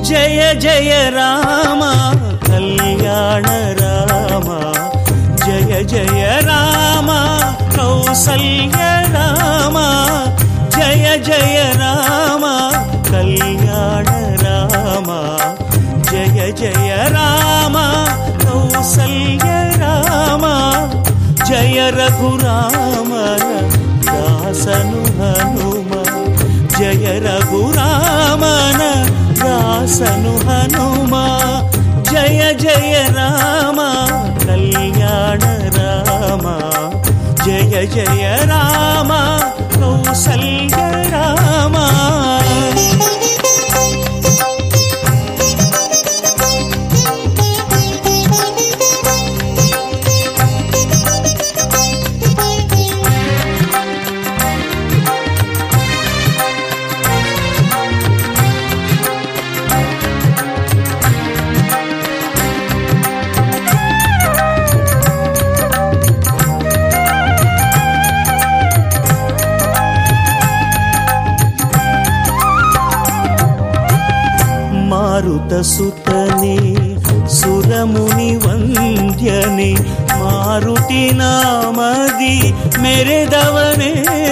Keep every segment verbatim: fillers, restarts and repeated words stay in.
ಜಯ ಜಯ ರಾಮ ಕಲ್ಯಾಣ ರಾಮ ಜಯ ಜಯ ರಾಮ ಕೌಸಲ್ಯ ರಾಮ ಜಯ ಜಯ ರಾಮ ಕಲ್ಯಾಣ ರಾಮ ಜಯ ಜಯ ರಾಮ ಕೌಸಲ್ಯ ರಾಮ ಜಯ ರಘುರಾಮನ ದಾಸನು ಹನುಮ ಜಯ ರಘುರಾಮನ ದಾಸನು ಹನುಮ ಜಯ ಜಯ ರಾಮ ಕಲ್ಯಾಣ ರಾಮ ಜಯ ಜಯ ರಾಮ ಕೌಸಲ್ಯ ರಾಮ ಮಾರುತ ಸುತನೆ ಸುರಮುನಿ ವಂದ್ಯನೆ ಮಾರುತಿ ನಾಮದಿ ಮೆರೆದವನೇ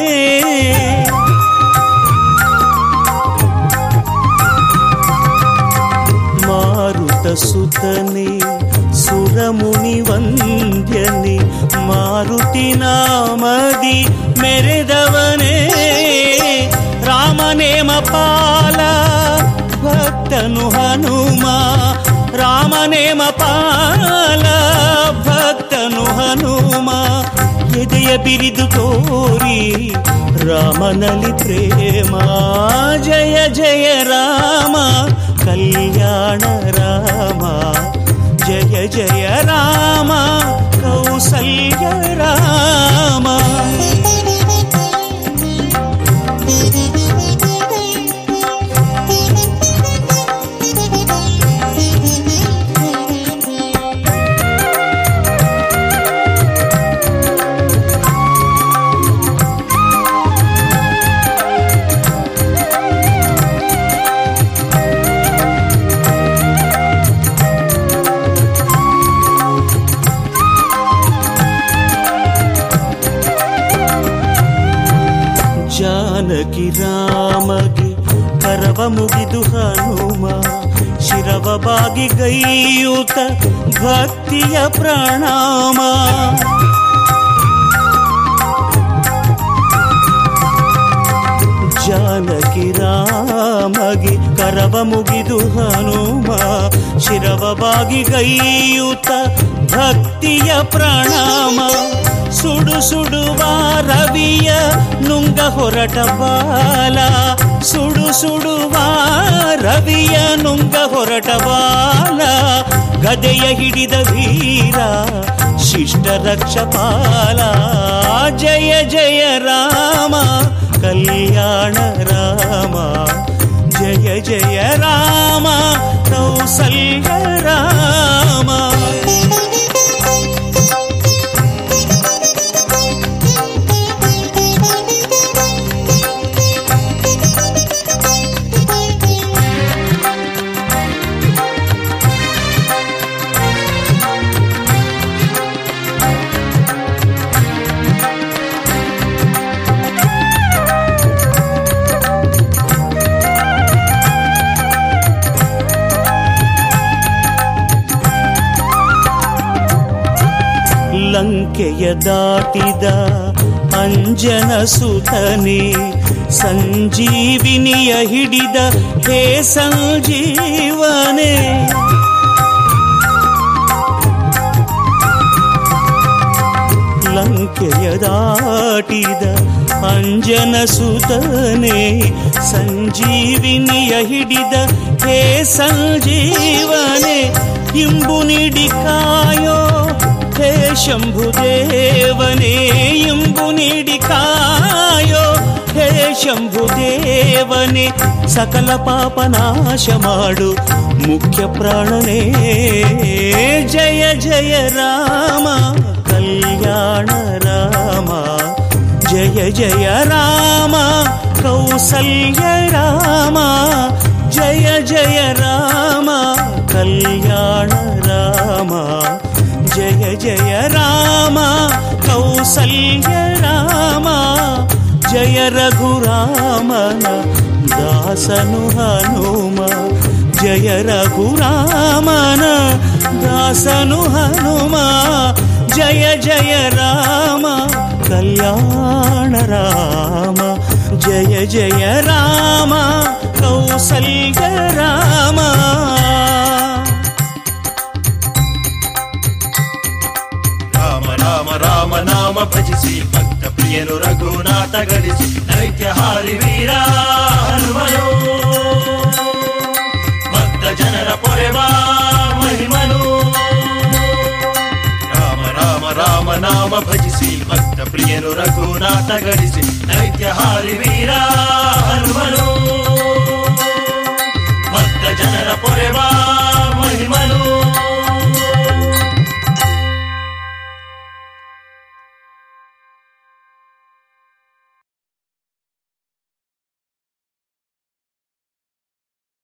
ಮಾರುತ ಸುತನೆ ಸುರಮುನಿ ವಂದ್ಯನೆ ಮಾರುತಿ ನಾಮದಿ ಮೆರೆದವನೇ ರಾಮನೇಮ ಪಾಲ ಭಕ್ತನು ಹನುಮ ರಾಮನೇಮ ಪಾಲ ಭಕ್ತನು ಹನುಮ ಎದೆಯ ಬಿರಿದು ತೋರಿ ರಾಮನಲ್ಲಿ ಪ್ರೇಮ ಜಯ ಜಯ ರಾಮ ಕಲ್ಯಾಣ ರಾಮ ಜಯ ಜಯ ರಾಮ ಕೌಸಲ್ಯ ರಾಮ ಜಾನಕಿ ರಾಮಗೆ ಕರವ ಮುಗಿದು ಹನುಮ ಶಿರವ ಬಾಗಿ ಗೈಯುತ ಭಕ್ತಿಯ ಪ್ರಣಾಮ ಜಾನಕಿ ರಾಮಗೆ ಕರವ ಮುಗಿದು ಹನುಮ ಶಿರವ ಬಾಗಿ ಗೈಯುತ ಭಕ್ತಿಯ ಪ್ರಣಾಮ ಸುಡು ಸುಡುವ ರವಿಯ ನುಂಗ ಹೊರಟ ಬಾಲ ಸುಡು ಸುಡುವ ರವಿಯ ನುಂಗ ಹೊರಟ ಬಾಲ ಗದೆಯ ಹಿಡಿದ ವೀರ ಶಿಷ್ಟ ರಕ್ಷಪಾಲ ಜಯ ಜಯ ರಾಮ ಕಲ್ಯಾಣ ರಾಮ ಜಯ ಜಯ ರಾಮ ಕೌಸಲ್ಯ ರಾಮ ಲಂಕೆಯ ದಾಟಿದ ಅಂಜನ ಸುತನೆ ಸಂಜೀವಿನಿಯ ಹಿಡಿದ ಹೇ ಸಂಜೀವನೆ ಲಂಕೆಯ ದಾಟಿದ ಅಂಜನ ಸುತನೆ ಸಂಜೀವಿನಿಯ ಹಿಡಿದ ಹೇ ಸಂಜೀವನೆ ಇಂಬು ನೀಡಿ ಕಾಯೋ ಹೇ ಶಂಭುದೇವನೇ ಇಂಬು ನೀಡಿ ಕಾಯೋ ಹೇ ಶಂಭುದೇವನೇ ಸಕಲ ಪಾಪ ನಾಶ ಮಾಡು ಮುಖ್ಯ ಪ್ರಾಣನೇ ಜಯ ಜಯ ರಾಮ ಕಲ್ಯಾಣ ರಾಮ ಜಯ ಜಯ ರಾಮ ಕೌಸಲ್ಯ ರಾಮ ಜಯ ಜಯ ಜಯ ರಾಮ ಕಲ್ಯಾಣ ರಾಮ ಜಯ ಜಯ ರಾಮ ಕೌಸಲ್ಯ ರಾಮ ಜಯ ರಘುರಾಮನ ದಾಸನು ಹನುಮ ಜಯ ರಘುರಾಮನ ದಾಸನು ಹನುಮ ಜಯ ಜಯ ರಾಮ ಕಲ್ಯಾಣ ರಾಮ ಜಯ ಜಯ ರಾಮ ಕೌಸಲ್ಯ ರಾಮ ರಾಮ ರಾಮ ರಾಮ ನಾಮ ಭಜಿಸಿ ಭಕ್ತ ಪ್ರಿಯನು ರಘುನಾಥ ಗಳಿಸಿ ನೈತ್ಯ ಹಾರಿ ವೀರ ಹನುಮನು ಭಕ್ತ ಜನರ ಪೊರೆವಾ ಮಹಿಮನು ರಾಮ ರಾಮ ರಾಮ ನಾಮ ಭಜಿಸಿ ಭಕ್ತ ಪ್ರಿಯನು ರಘುನಾಥ ಗಳಿಸಿ ನೈತ್ಯ ಹಾರಿ ವೀರ ಹನುಮನು ಭಕ್ತ ಜನರ ಪೊರೆವಾ ಮಹಿಮನು